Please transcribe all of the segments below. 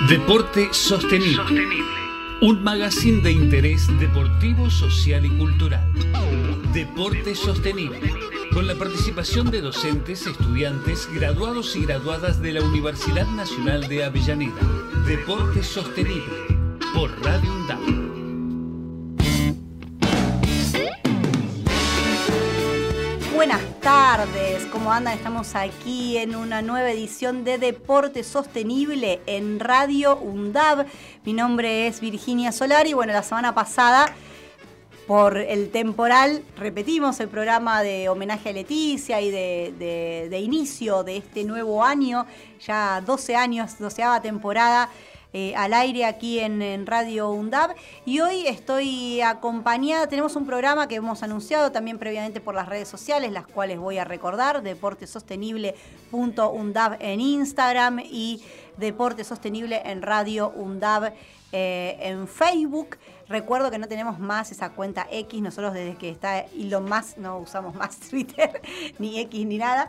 Deporte Sostenible. Un magazine de interés deportivo, social y cultural. Deporte Sostenible. Con la participación de docentes, estudiantes, graduados y graduadas de la Universidad Nacional de Avellaneda. Deporte Sostenible. Por Radio UNDAB. Buenas tardes, ¿cómo andan? Estamos aquí en una nueva edición de Deporte Sostenible en Radio UNDAB. Mi nombre es Virginia Solari. Bueno, la semana pasada, por el temporal, repetimos el programa de homenaje a Leticia y de inicio de este nuevo año, ya 12 años, 12ª temporada, al aire aquí en Radio UNDAB. Y hoy estoy acompañada, tenemos un programa que hemos anunciado también previamente por las redes sociales, las cuales voy a recordar: deportesostenible.undab en Instagram y Deporte Sostenible en Radio UNDAB en Facebook. Recuerdo que no tenemos más esa cuenta X, nosotros desde que está Elon Musk no usamos más Twitter, ni X ni nada,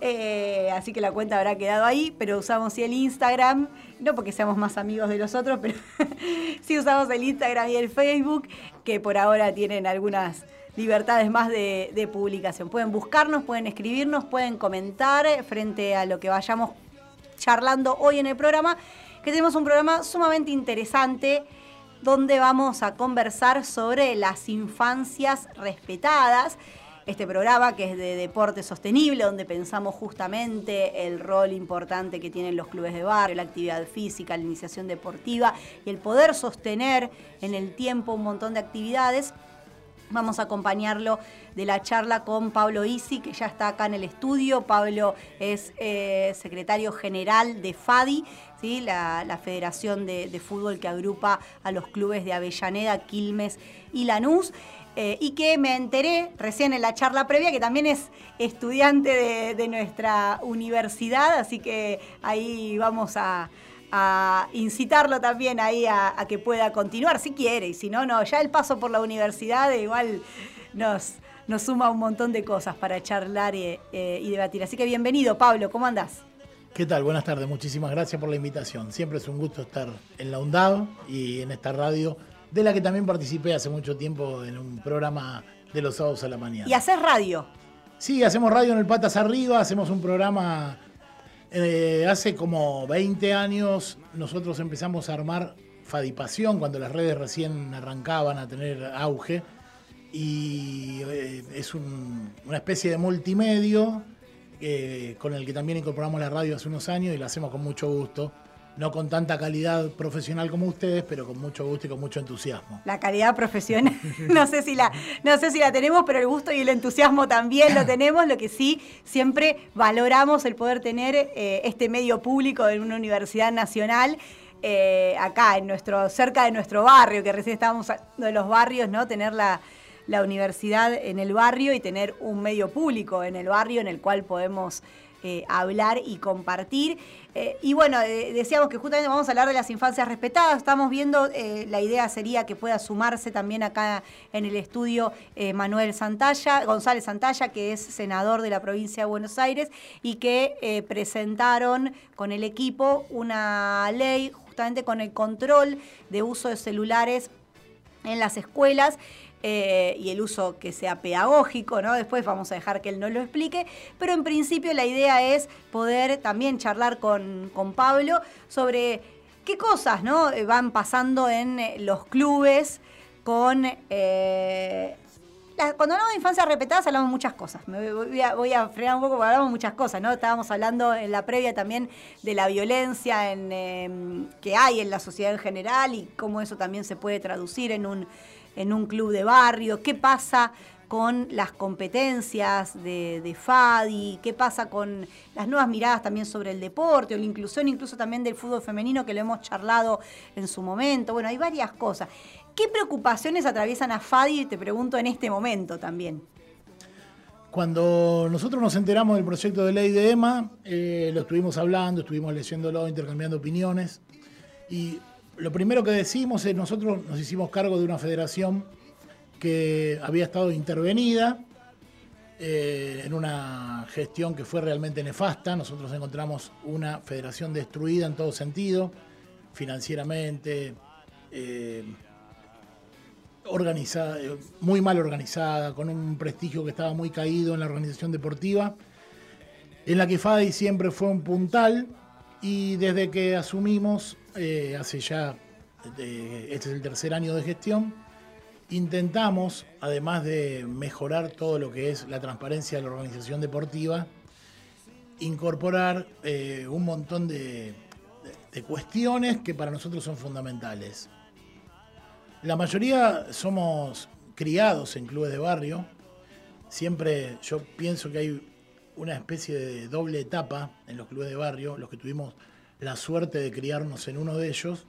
así que la cuenta habrá quedado ahí, pero usamos sí el Instagram, no porque seamos más amigos de los otros, pero sí usamos el Instagram y el Facebook, que por ahora tienen algunas libertades más de publicación. Pueden buscarnos, pueden escribirnos, pueden comentar frente a lo que vayamos charlando hoy en el programa, que tenemos un programa sumamente interesante, donde vamos a conversar sobre las infancias respetadas. Este programa que es de deporte sostenible, donde pensamos justamente el rol importante que tienen los clubes de barrio, la actividad física, la iniciación deportiva y el poder sostener en el tiempo un montón de actividades. Vamos a acompañarlo de la charla con Pablo Isi, que ya está acá en el estudio. Pablo es secretario general de FADI, ¿sí? la Federación de Fútbol que agrupa a los clubes de Avellaneda, Quilmes y Lanús. Y que me enteré recién en la charla previa que también es estudiante de nuestra universidad, así que ahí vamos a incitarlo también ahí a que pueda continuar, si quiere, y si no, no. Ya el paso por la universidad igual nos suma un montón de cosas para charlar y debatir. Así que bienvenido, Pablo, ¿cómo andás? ¿Qué tal? Buenas tardes, muchísimas gracias por la invitación. Siempre es un gusto estar en la UNDAB y en esta radio, de la que también participé hace mucho tiempo en un programa de los sábados a la mañana. ¿Y haces radio? Sí, hacemos radio en el Patas Arriba, hacemos un programa. Hace como 20 años nosotros empezamos a armar Fadipasión, cuando las redes recién arrancaban a tener auge, y es una especie de multimedio con el que también incorporamos la radio hace unos años y lo hacemos con mucho gusto. No con tanta calidad profesional como ustedes, pero con mucho gusto y con mucho entusiasmo. La calidad profesional, no sé si la tenemos, pero el gusto y el entusiasmo también lo tenemos. Lo que sí, siempre valoramos el poder tener este medio público en una universidad nacional, acá, cerca de nuestro barrio, que recién estábamos hablando de los barrios, ¿no? Tener la universidad en el barrio y tener un medio público en el barrio en el cual podemos hablar y compartir. Y bueno, decíamos que justamente vamos a hablar de las infancias respetadas. Estamos viendo, la idea sería que pueda sumarse también acá en el estudio González Santalla, que es senador de la provincia de Buenos Aires y que presentaron con el equipo una ley justamente con el control de uso de celulares en las escuelas. Y el uso que sea pedagógico, ¿no? Después vamos a dejar que él nos lo explique, pero en principio la idea es poder también charlar con Pablo sobre qué cosas, ¿no? van pasando en los clubes con... Cuando hablamos de infancias respetadas hablamos de muchas cosas. Voy a frenar un poco porque hablamos de muchas cosas, ¿no? Estábamos hablando en la previa también de la violencia que hay en la sociedad en general y cómo eso también se puede traducir en un club de barrio. ¿Qué pasa con las competencias de FADI? ¿Qué pasa con las nuevas miradas también sobre el deporte o la inclusión incluso también del fútbol femenino, que lo hemos charlado en su momento? Bueno, hay varias cosas. ¿Qué preocupaciones atraviesan a FADI? Te pregunto en este momento también. Cuando nosotros nos enteramos del proyecto de ley de EMA, lo estuvimos hablando, estuvimos leyéndolo, intercambiando opiniones, y lo primero que decimos es: nosotros nos hicimos cargo de una federación que había estado intervenida en una gestión que fue realmente nefasta. Nosotros encontramos una federación destruida en todo sentido, financieramente, organizada, muy mal organizada, con un prestigio que estaba muy caído en la organización deportiva, en la que FADI siempre fue un puntal, y desde que asumimos, hace ya, este es el tercer año de gestión, intentamos, además de mejorar todo lo que es la transparencia de la organización deportiva, incorporar un montón de cuestiones que para nosotros son fundamentales. La mayoría somos criados en clubes de barrio. Siempre yo pienso que hay una especie de doble etapa en los clubes de barrio, los que tuvimos la suerte de criarnos en uno de ellos.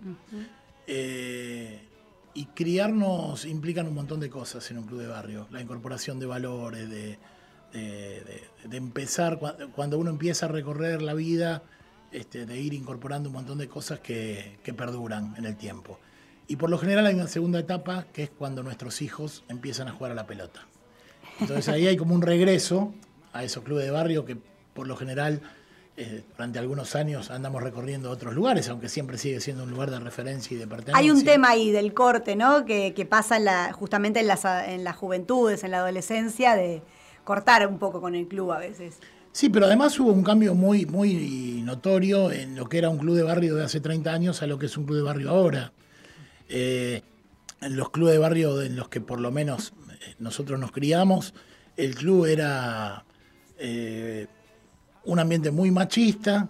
Y criarnos implican un montón de cosas en un club de barrio. La incorporación de valores, de empezar, cuando uno empieza a recorrer la vida, de ir incorporando un montón de cosas que perduran en el tiempo. Y por lo general hay una segunda etapa, que es cuando nuestros hijos empiezan a jugar a la pelota. Entonces ahí hay como un regreso a esos clubes de barrio que por lo general durante algunos años andamos recorriendo otros lugares, aunque siempre sigue siendo un lugar de referencia y de pertenencia. Hay un tema ahí del corte, ¿no? Que pasa justamente en las juventudes, en la adolescencia, de cortar un poco con el club a veces. Sí, pero además hubo un cambio muy, muy notorio en lo que era un club de barrio de hace 30 años a lo que es un club de barrio ahora. En los clubes de barrio en los que por lo menos nosotros nos criamos, el club era un ambiente muy machista,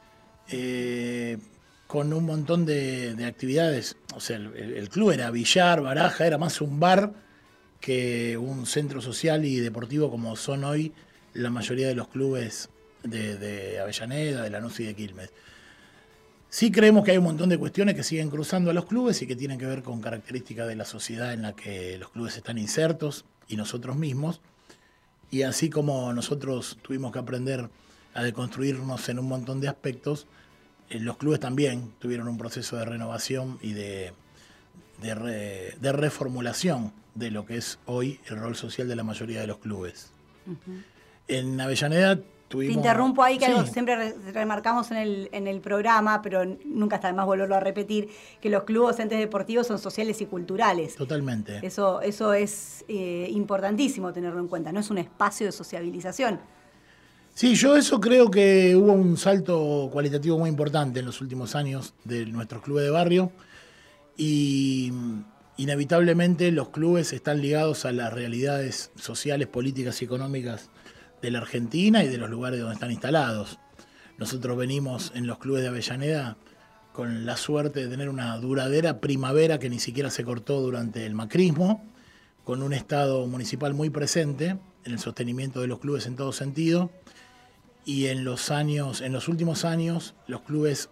con un montón de actividades. O sea, el club era billar, baraja, era más un bar que un centro social y deportivo como son hoy la mayoría de los clubes de Avellaneda, de Lanús y de Quilmes. Sí creemos que hay un montón de cuestiones que siguen cruzando a los clubes y que tienen que ver con características de la sociedad en la que los clubes están insertos y nosotros mismos. Y así como nosotros tuvimos que aprender a deconstruirnos en un montón de aspectos, los clubes también tuvieron un proceso de renovación y de reformulación de lo que es hoy el rol social de la mayoría de los clubes. En Avellaneda tuvimos... Te interrumpo ahí, que sí. Algo siempre remarcamos en el programa, pero nunca está de más volverlo a repetir, que los clubes docentes deportivos son sociales y culturales. Totalmente. Eso es importantísimo tenerlo en cuenta, no es un espacio de sociabilización. Sí, yo eso creo que hubo un salto cualitativo muy importante en los últimos años de nuestros clubes de barrio, y inevitablemente los clubes están ligados a las realidades sociales, políticas y económicas de la Argentina y de los lugares donde están instalados. Nosotros venimos en los clubes de Avellaneda con la suerte de tener una duradera primavera que ni siquiera se cortó durante el macrismo, con un Estado municipal muy presente en el sostenimiento de los clubes en todo sentido. Y en los últimos años, los clubes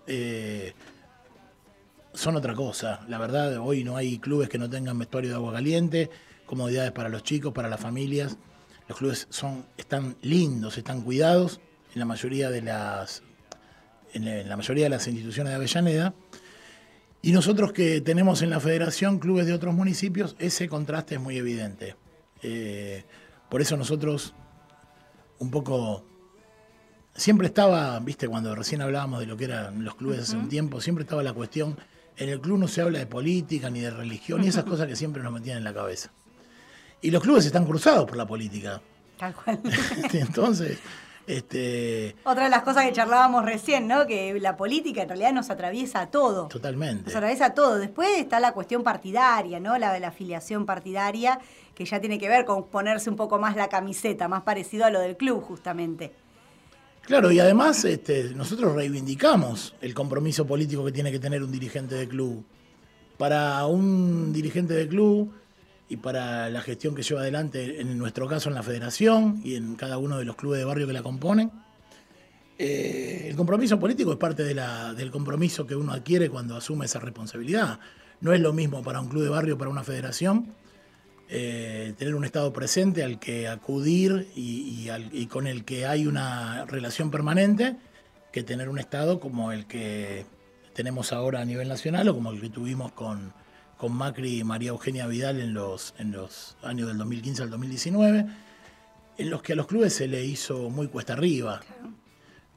son otra cosa. La verdad, hoy no hay clubes que no tengan vestuario de agua caliente, comodidades para los chicos, para las familias. Los clubes están lindos, están cuidados en la mayoría de las instituciones de Avellaneda. Y nosotros que tenemos en la federación clubes de otros municipios, ese contraste es muy evidente. Por eso nosotros un poco... Siempre estaba, viste, cuando recién hablábamos de lo que eran los clubes hace un tiempo, siempre estaba la cuestión, en el club no se habla de política ni de religión, y esas cosas que siempre nos metían en la cabeza. Y los clubes están cruzados por la política. Tal cual. Entonces, Otra de las cosas que charlábamos recién, ¿no? Que la política en realidad nos atraviesa a todo. Totalmente. Nos atraviesa a todo. Después está la cuestión partidaria, ¿no? La de la afiliación partidaria, que ya tiene que ver con ponerse un poco más la camiseta, más parecido a lo del club, justamente. Claro, y además nosotros reivindicamos el compromiso político que tiene que tener un dirigente de club. Para un dirigente de club y para la gestión que lleva adelante, en nuestro caso en la federación y en cada uno de los clubes de barrio que la componen, el compromiso político es parte del compromiso que uno adquiere cuando asume esa responsabilidad. No es lo mismo para un club de barrio, para una federación, tener un Estado presente al que acudir y con el que hay una relación permanente, que tener un Estado como el que tenemos ahora a nivel nacional o como el que tuvimos con Macri y María Eugenia Vidal en los años del 2015 al 2019, en los que a los clubes se le hizo muy cuesta arriba. Claro.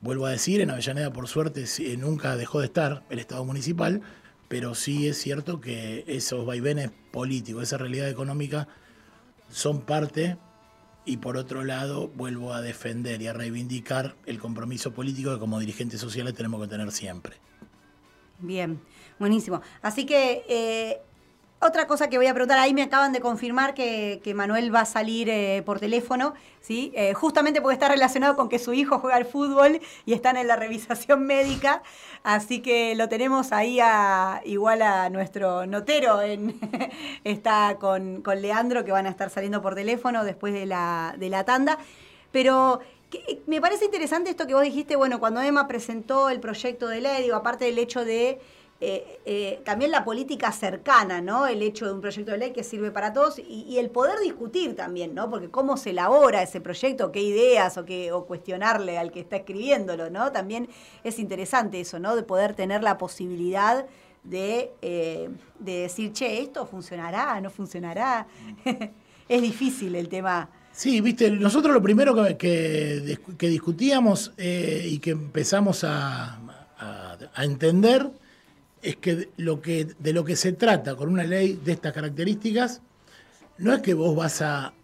Vuelvo a decir, en Avellaneda, por suerte, nunca dejó de estar el Estado municipal, pero sí es cierto que esos vaivenes políticos, esa realidad económica, son parte, y por otro lado, vuelvo a defender y a reivindicar el compromiso político que como dirigentes sociales tenemos que tener siempre. Bien, buenísimo. Así que otra cosa que voy a preguntar, ahí me acaban de confirmar que Manuel va a salir por teléfono, ¿sí? Justamente porque está relacionado con que su hijo juega al fútbol y están en la revisación médica, así que lo tenemos ahí igual a nuestro notero, está con Leandro, que van a estar saliendo por teléfono después de la tanda, pero... Me parece interesante esto que vos dijiste, bueno, cuando Emma presentó el proyecto de ley, digo, aparte del hecho de también la política cercana, ¿no? El hecho de un proyecto de ley que sirve para todos y el poder discutir también, ¿no? Porque cómo se elabora ese proyecto, qué ideas o cuestionarle al que está escribiéndolo, ¿no? También es interesante eso, ¿no? De poder tener la posibilidad de decir, che, ¿esto funcionará? ¿No funcionará? Es difícil el tema. Sí, viste, nosotros lo primero que discutíamos y que empezamos a entender es que de lo que se trata con una ley de estas características no es que vos vas a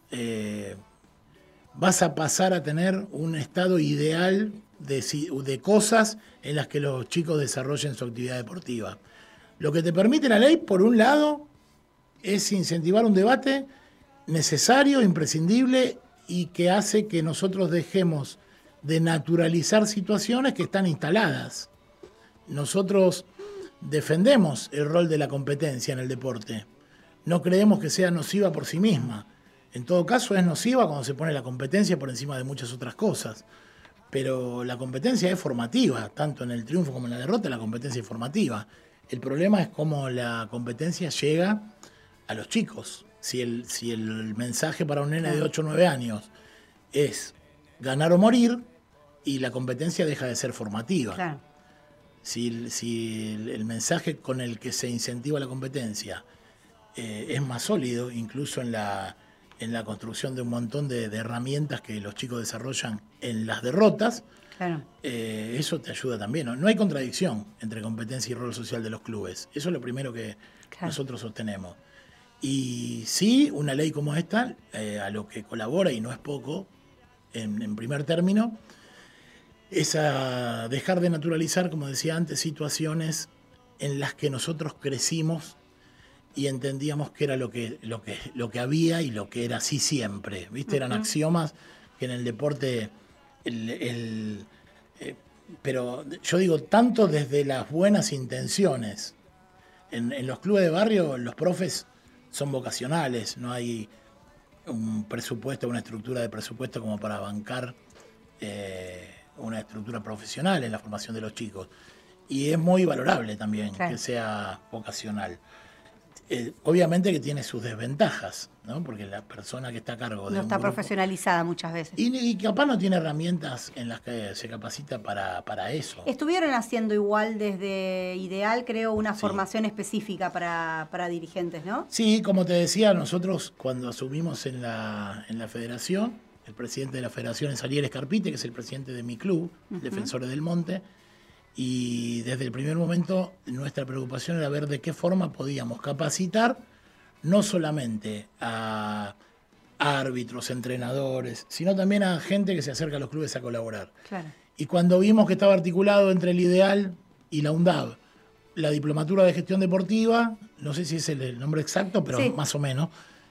pasar a tener un estado ideal de cosas en las que los chicos desarrollen su actividad deportiva. Lo que te permite la ley, por un lado, es incentivar un debate necesario, imprescindible, y que hace que nosotros dejemos de naturalizar situaciones que están instaladas. Nosotros defendemos el rol de la competencia en el deporte. No creemos que sea nociva por sí misma. En todo caso es nociva cuando se pone la competencia por encima de muchas otras cosas. Pero la competencia es formativa, tanto en el triunfo como en la derrota la competencia es formativa. El problema es cómo la competencia llega a los chicos. Si el mensaje para un nene de 8 o 9 años es ganar o morir, y la competencia deja de ser formativa. Claro. Si el mensaje con el que se incentiva la competencia es más sólido, incluso en la construcción de un montón de herramientas que los chicos desarrollan en las derrotas, claro. Eso te ayuda también. No hay contradicción entre competencia y rol social de los clubes. Eso es lo primero que nosotros sostenemos. Y sí, una ley como esta, a lo que colabora, y no es poco, en primer término, es a dejar de naturalizar, como decía antes, situaciones en las que nosotros crecimos y entendíamos que era lo que había y lo que era así siempre. ¿Viste? Eran axiomas que en el deporte... pero yo digo, tanto desde las buenas intenciones. En los clubes de barrio, los profes son vocacionales, no hay un presupuesto, una estructura de presupuesto como para bancar una estructura profesional en la formación de los chicos. Y es muy valorable también que sea vocacional. Obviamente que tiene sus desventajas, ¿no? Porque la persona que está a cargo de no está grupo, profesionalizada muchas veces. Y capaz no tiene herramientas en las que se capacita para eso. Estuvieron haciendo igual desde Ideal, creo, una formación específica para dirigentes, ¿no? Sí, como te decía, nosotros cuando asumimos en la federación, el presidente de la federación es Ariel Escarpite, que es el presidente de mi club, Defensores del Monte, y desde el primer momento nuestra preocupación era ver de qué forma podíamos capacitar no solamente a árbitros, entrenadores, sino también a gente que se acerca a los clubes a colaborar. Claro. Y cuando vimos que estaba articulado entre el Ideal y la UNDAB, la Diplomatura de Gestión Deportiva, no sé si es el nombre exacto, pero sí, más o menos,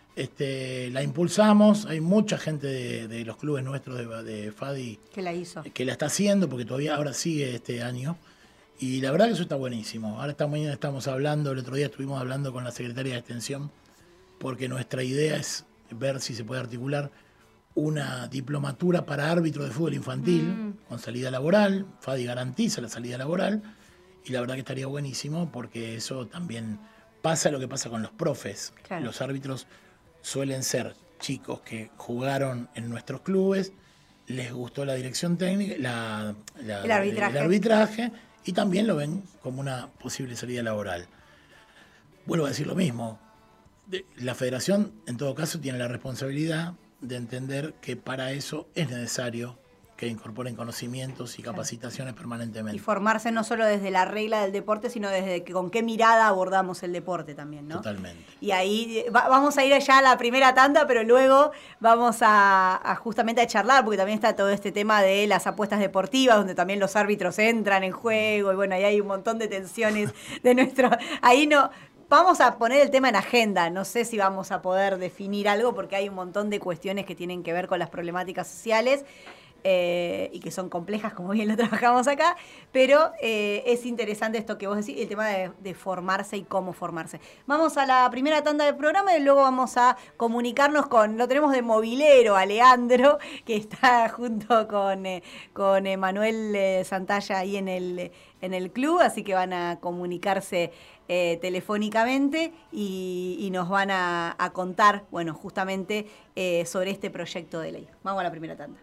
la impulsamos. Hay mucha gente de los clubes nuestros de FADI que la hizo, que la está haciendo, porque todavía ahora sigue este año, y la verdad que eso está buenísimo. Ahora esta mañana estamos hablando, el otro día estuvimos hablando con la secretaria de Extensión, porque nuestra idea es ver si se puede articular una diplomatura para árbitro de fútbol infantil con salida laboral. FADI garantiza la salida laboral, y la verdad que estaría buenísimo, porque eso también pasa lo que pasa con los profes. Claro. Los árbitros suelen ser chicos que jugaron en nuestros clubes, les gustó la dirección técnica, el arbitraje, y también lo ven como una posible salida laboral. Vuelvo a decir lo mismo. La federación, en todo caso, tiene la responsabilidad de entender que para eso es necesario que incorporen conocimientos y capacitaciones permanentemente. Y formarse no solo desde la regla del deporte, sino desde con qué mirada abordamos el deporte también, ¿no? Totalmente. Y ahí vamos a ir allá a la primera tanda, pero luego vamos a justamente a charlar, porque también está todo este tema de las apuestas deportivas, donde también los árbitros entran en juego, y bueno, ahí hay un montón de tensiones de nuestro... Ahí no... Vamos a poner el tema en agenda, no sé si vamos a poder definir algo, porque hay un montón de cuestiones que tienen que ver con las problemáticas sociales, y que son complejas, como bien lo trabajamos acá, pero es interesante esto que vos decís, el tema de formarse y cómo formarse. Vamos a la primera tanda del programa y luego vamos a comunicarnos lo tenemos de movilero a Leandro, que está junto con Manuel Santalla ahí en el club, así que van a comunicarse telefónicamente y nos van a contar, bueno, justamente sobre este proyecto de ley. Vamos a la primera tanda.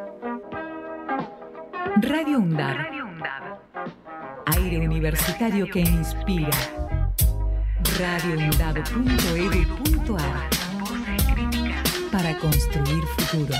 Radio UNDAB. Aire universitario que inspira. radioundab.edu.ar. Para construir futuro.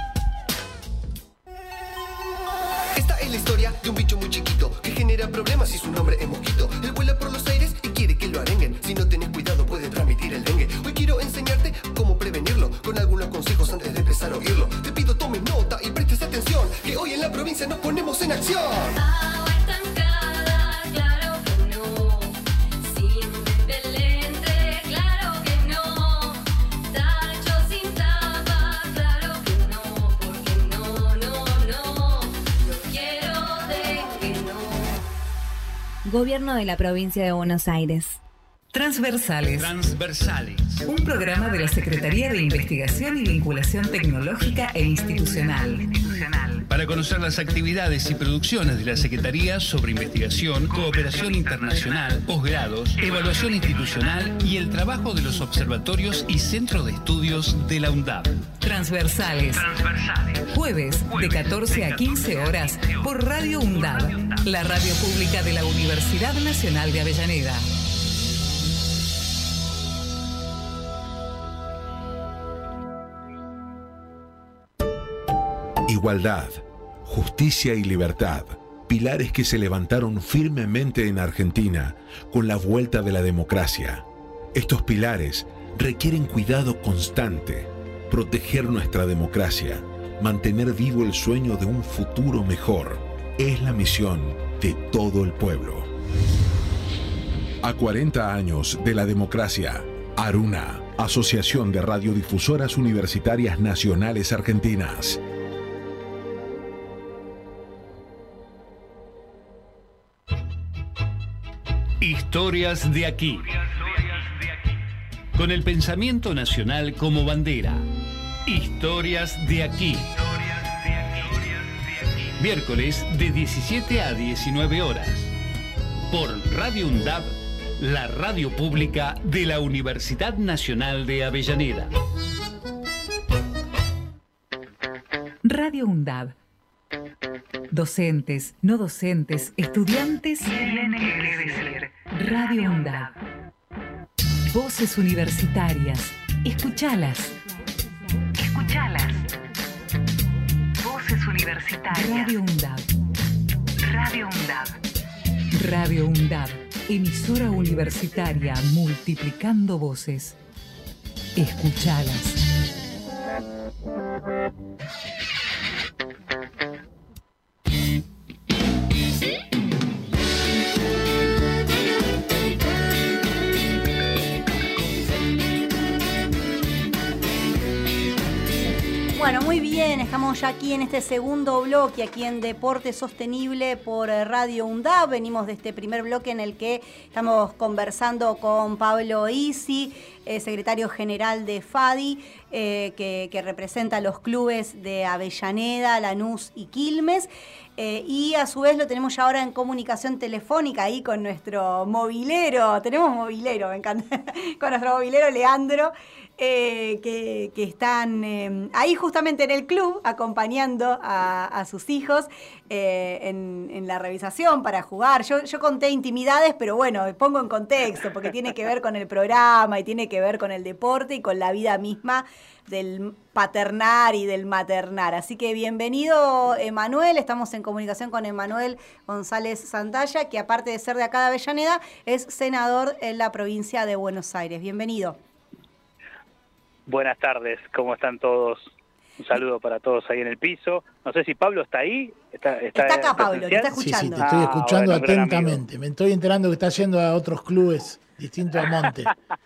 Esta es la historia de un bicho muy chiquito que genera problemas y su nombre es mosquito. Él vuela por los aires y quiere que lo arenguen. Si no tenés cuidado puede transmitir el dengue. Hoy quiero enseñarte cómo prevenirlo con algunos consejos antes de empezar a oírlo. Te pido tomes nota y prestes atención, que hoy en la provincia nos ponemos en acción. Agua estancada, claro que no. Sin repelente, claro que no. Tacho sin tapa, claro que no. Porque no. No quiero de que no. Gobierno de la Provincia de Buenos Aires. Transversales. Un programa de la Secretaría de Investigación y Vinculación Tecnológica e Institucional. Para conocer las actividades y producciones de la Secretaría sobre investigación, cooperación internacional, posgrados, evaluación institucional y el trabajo de los observatorios y centros de estudios de la UNDAB. Transversales. Jueves de 14 a 15 horas por Radio UNDAB, la radio pública de la Universidad Nacional de Avellaneda. Igualdad, justicia y libertad, pilares que se levantaron firmemente en Argentina con la vuelta de la democracia. Estos pilares requieren cuidado constante, proteger nuestra democracia, mantener vivo el sueño de un futuro mejor. Es la misión de todo el pueblo. A 40 años de la democracia, ARUNA, Asociación de Radiodifusoras Universitarias Nacionales Argentinas. Historias de aquí. Con el pensamiento nacional como bandera. Historias de aquí. Miércoles de 17 a 19 horas. Por Radio UNDAB, la radio pública de la Universidad Nacional de Avellaneda. Radio UNDAB. Docentes, no docentes, estudiantes. Tienen que decir. Radio UNDAB. Voces universitarias. Escuchalas. Voces universitarias. Radio UNDAB. Radio UNDAB. Emisora universitaria multiplicando voces. Escuchalas. Bueno, muy bien, estamos ya aquí en este segundo bloque, aquí en Deporte Sostenible por Radio UNDAB. Venimos de este primer bloque en el que estamos conversando con Pablo Isi, secretario general de FADI, que representa a los clubes de Avellaneda, Lanús y Quilmes. Y a su vez lo tenemos ya ahora en comunicación telefónica ahí con nuestro movilero. Tenemos movilero, me encanta, con nuestro movilero Leandro. Que están ahí justamente en el club acompañando a sus hijos en la revisación para jugar. Yo conté intimidades, pero bueno, pongo en contexto porque tiene que ver con el programa y tiene que ver con el deporte y con la vida misma del paternar y del maternar. Así que bienvenido, Emanuel. Estamos en comunicación con Emanuel González Santalla, que aparte de ser de acá de Avellaneda, es senador en la provincia de Buenos Aires. Bienvenido. Buenas tardes, ¿cómo están todos? Un saludo para todos ahí en el piso. No sé si Pablo está ahí. ¿Está acá, Pablo, te está escuchando. Sí, te estoy escuchando bueno, atentamente. Me estoy enterando que está yendo a otros clubes distintos al Monte.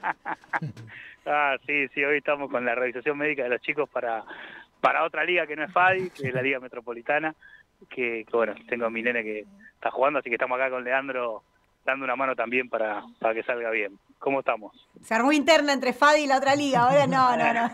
Sí, hoy estamos con la revisación médica de los chicos para otra liga que no es FADI, que es la Liga Metropolitana, que bueno, tengo a mi nene que está jugando, así que estamos acá con Leandro dando una mano también para que salga bien. ¿Cómo estamos? Se armó interna entre FADI y la otra liga, ahora no.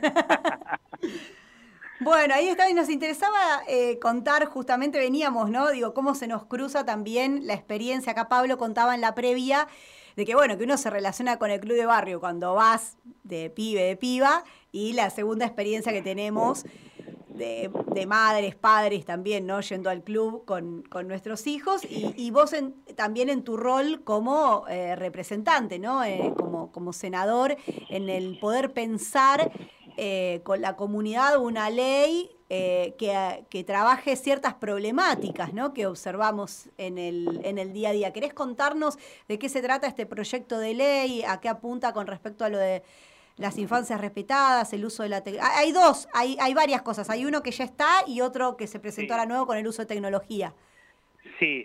Bueno, ahí está, y nos interesaba contar, justamente veníamos, ¿no? Digo, cómo se nos cruza también la experiencia. Acá Pablo contaba en la previa de que, bueno, que uno se relaciona con el club de barrio cuando vas de pibe, de piba, y la segunda experiencia que tenemos de madres, padres también, ¿no? Yendo al club con nuestros hijos, y vos también en tu rol como representante, ¿no? Como senador, en el poder pensar con la comunidad una ley que trabaje ciertas problemáticas, ¿no? Que observamos en el día a día. ¿Querés contarnos de qué se trata este proyecto de ley? ¿A qué apunta con respecto a lo de las infancias respetadas, el uso de la tecnología? Hay varias cosas. Hay uno que ya está y otro que se presentó ahora nuevo con el uso de tecnología. Sí.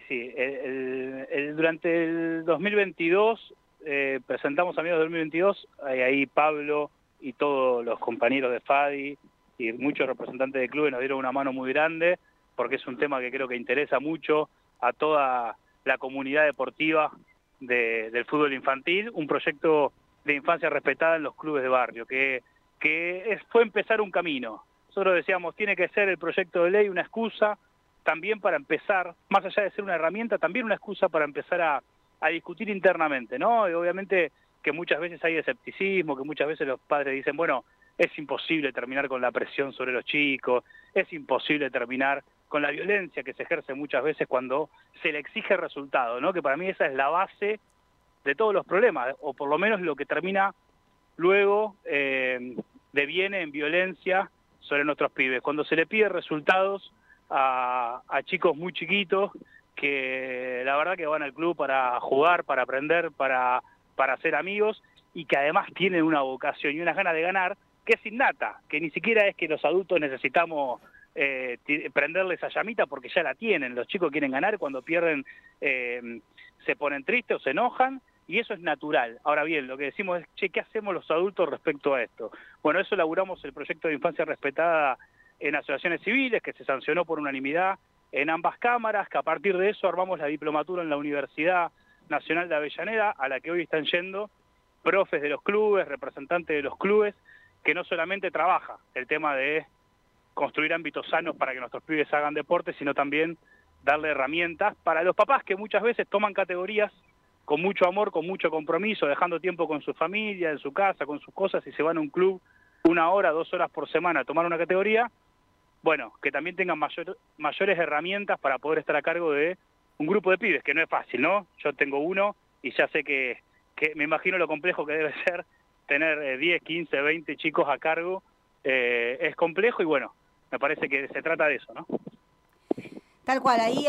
Durante el 2022, presentamos amigos del 2022, ahí Pablo y todos los compañeros de FADI y muchos representantes de clubes nos dieron una mano muy grande, porque es un tema que creo que interesa mucho a toda la comunidad deportiva del fútbol infantil, un proyecto de infancia respetada en los clubes de barrio, que fue empezar un camino. Nosotros decíamos, tiene que ser el proyecto de ley una excusa también para empezar, más allá de ser una herramienta, también una excusa para empezar a discutir internamente, ¿no? Y obviamente que muchas veces hay escepticismo, que muchas veces los padres dicen, bueno, es imposible terminar con la presión sobre los chicos, es imposible terminar con la violencia que se ejerce muchas veces cuando se le exige resultado, ¿no? Que para mí esa es la base de todos los problemas, o por lo menos lo que termina luego deviene en violencia sobre nuestros pibes. Cuando se le pide resultados a chicos muy chiquitos, que la verdad que van al club para jugar, para aprender, para ser amigos, y que además tienen una vocación y unas ganas de ganar que es innata, que ni siquiera es que los adultos necesitamos prenderles esa llamita porque ya la tienen. Los chicos quieren ganar, cuando pierden se ponen tristes o se enojan, y eso es natural. Ahora bien, lo que decimos es, che, ¿qué hacemos los adultos respecto a esto? Bueno, eso elaboramos el proyecto de infancia respetada en asociaciones civiles, que se sancionó por unanimidad en ambas cámaras, que a partir de eso armamos la diplomatura en la Universidad Nacional de Avellaneda, a la que hoy están yendo profes de los clubes, representantes de los clubes, que no solamente trabaja el tema de construir ámbitos sanos para que nuestros pibes hagan deporte, sino también darle herramientas para los papás que muchas veces toman categorías con mucho amor, con mucho compromiso, dejando tiempo con su familia, en su casa, con sus cosas, y se van a un club 1 hora, 2 horas por semana a tomar una categoría, bueno, que también tengan mayores herramientas para poder estar a cargo de un grupo de pibes, que no es fácil, ¿no? Yo tengo uno y ya sé que me imagino lo complejo que debe ser tener 10, 15, 20 chicos a cargo. Es complejo y bueno, me parece que se trata de eso, ¿no? Tal cual, ahí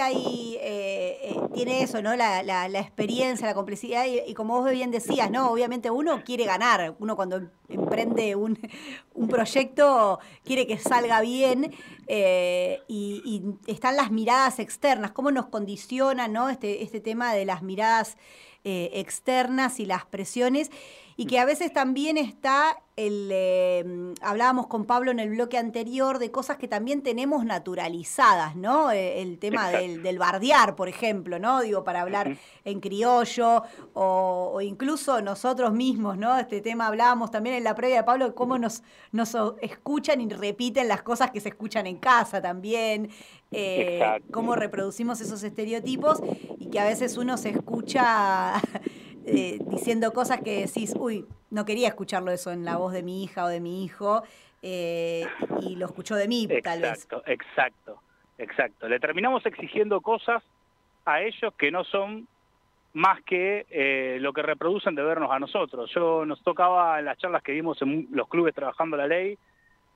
tiene eso, ¿no? La experiencia, la complejidad, y como vos bien decías, ¿no? Obviamente uno quiere ganar, uno cuando emprende un proyecto quiere que salga bien, y están las miradas externas, cómo nos condiciona, ¿no? Este tema de las miradas externas y las presiones, y que a veces también está hablábamos con Pablo en el bloque anterior de cosas que también tenemos naturalizadas, ¿no? El tema del bardear, por ejemplo, ¿no? Digo, para hablar en criollo, o incluso nosotros mismos, ¿no? Este tema hablábamos también en la previa de Pablo, de cómo nos escuchan y repiten las cosas que se escuchan en casa también, cómo reproducimos esos estereotipos, y que a veces uno se escucha diciendo cosas que decís, uy, no quería escucharlo eso en la voz de mi hija o de mi hijo, y lo escuchó de mí, tal vez. Exacto. Le terminamos exigiendo cosas a ellos que no son más que lo que reproducen de vernos a nosotros. Nos tocaba en las charlas que dimos en los clubes trabajando la ley,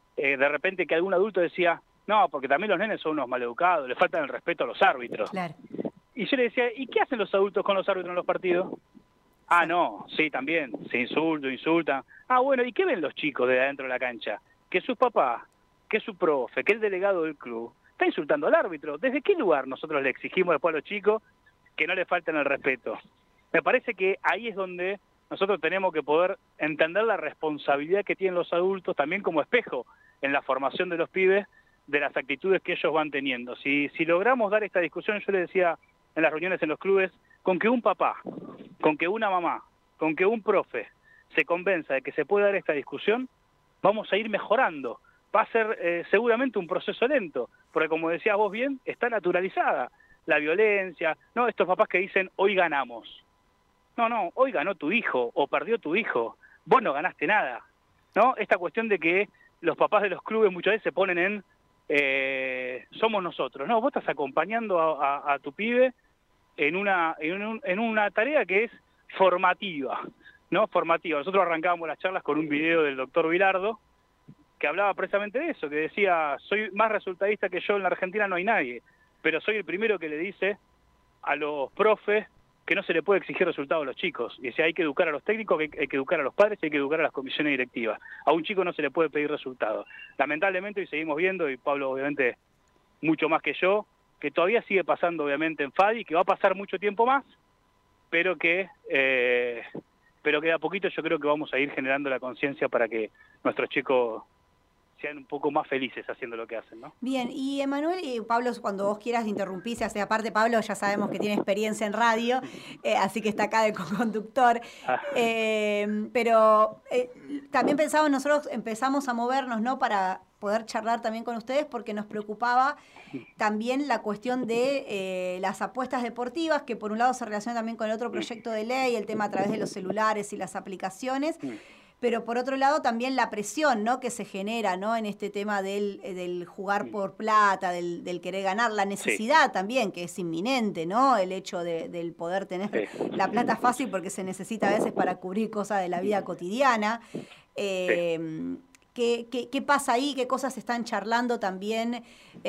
de repente que algún adulto decía, no, porque también los nenes son unos maleducados, le faltan el respeto a los árbitros. Claro. Y yo le decía, ¿y qué hacen los adultos con los árbitros en los partidos? Ah, no, sí, también, se insultan. Ah, bueno, ¿y qué ven los chicos de adentro de la cancha? Que sus papás, que su profe, que el delegado del club está insultando al árbitro. ¿Desde qué lugar nosotros le exigimos después a los chicos que no le falten el respeto? Me parece que ahí es donde nosotros tenemos que poder entender la responsabilidad que tienen los adultos también como espejo en la formación de los pibes, de las actitudes que ellos van teniendo. Si logramos dar esta discusión, yo le decía en las reuniones en los clubes, con que un papá, con que una mamá, con que un profe se convenza de que se puede dar esta discusión, vamos a ir mejorando. Va a ser seguramente un proceso lento, porque como decías vos bien, está naturalizada la violencia, no estos papás que dicen, hoy ganamos. No, hoy ganó tu hijo o perdió tu hijo, vos no ganaste nada. ¿No? Esta cuestión de que los papás de los clubes muchas veces se ponen en somos nosotros. No, vos estás acompañando a tu pibe en una tarea que es formativa, ¿no? Formativa. Nosotros arrancábamos las charlas con un video del doctor Vilardo que hablaba precisamente de eso, que decía, soy más resultadista que yo, en la Argentina no hay nadie, pero soy el primero que le dice a los profes que no se le puede exigir resultados a los chicos. Y decía, hay que educar a los técnicos, hay que educar a los padres, hay que educar a las comisiones directivas. A un chico no se le puede pedir resultados. Lamentablemente, hoy seguimos viendo, y Pablo obviamente mucho más que yo, que todavía sigue pasando obviamente en FADI, que va a pasar mucho tiempo más, pero que de a poquito yo creo que vamos a ir generando la conciencia para que nuestros chicos sean un poco más felices haciendo lo que hacen, ¿no? Bien, y Emanuel y Pablo, cuando vos quieras interrumpirse, hacia aparte Pablo ya sabemos que tiene experiencia en radio, así que está acá de co-conductor, pero también nosotros empezamos a movernos, ¿no?, para poder charlar también con ustedes, porque nos preocupaba también la cuestión de las apuestas deportivas, que por un lado se relaciona también con el otro proyecto de ley, el tema a través de los celulares y las aplicaciones, pero por otro lado también la presión, ¿no?, que se genera, ¿no?, en este tema del jugar por plata, del querer ganar, la necesidad también, que es inminente, ¿no?, el hecho del poder tener la plata fácil, porque se necesita a veces para cubrir cosas de la vida cotidiana. ¿Qué pasa ahí? ¿Qué cosas se están charlando también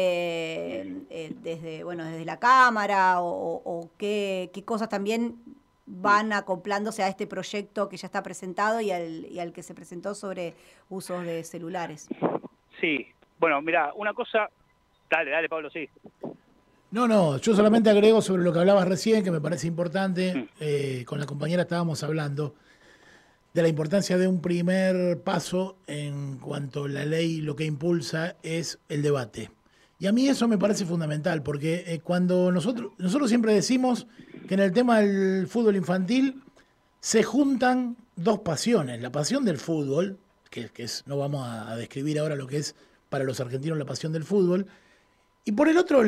desde la Cámara? ¿O qué cosas también van acoplándose a este proyecto que ya está presentado y al que se presentó sobre usos de celulares? Sí, bueno, mira, una cosa... Dale, Pablo, sí. No, yo solamente agrego sobre lo que hablabas recién, que me parece importante. Con la compañera estábamos hablando de la importancia de un primer paso en cuanto a la ley, lo que impulsa es el debate. Y a mí eso me parece fundamental, porque cuando nosotros siempre decimos que en el tema del fútbol infantil se juntan dos pasiones. La pasión del fútbol, que es, no vamos a describir ahora lo que es para los argentinos la pasión del fútbol, y por el otro